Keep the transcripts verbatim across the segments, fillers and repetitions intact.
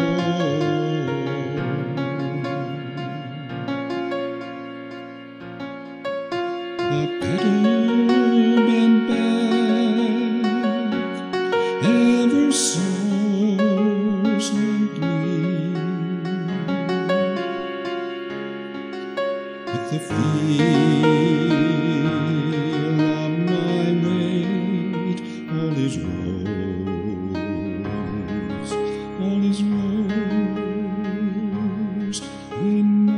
The petal bent back ever so gently, with the feel of my weight. All is rose, all is rose in my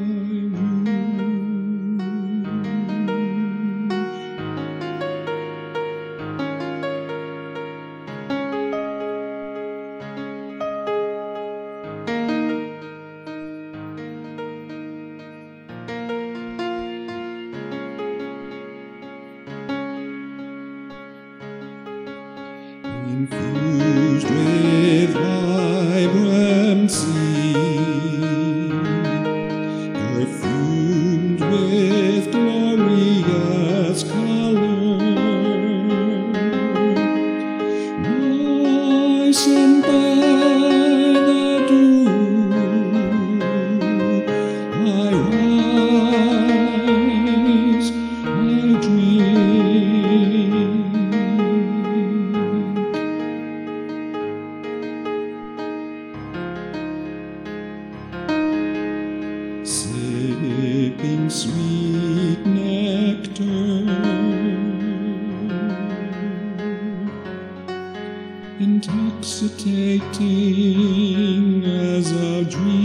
infused with vibrancy, perfumed with glorious color, moistened by the dew, I rise, I dream. Sipping sweet nectar, intoxicating as a dream.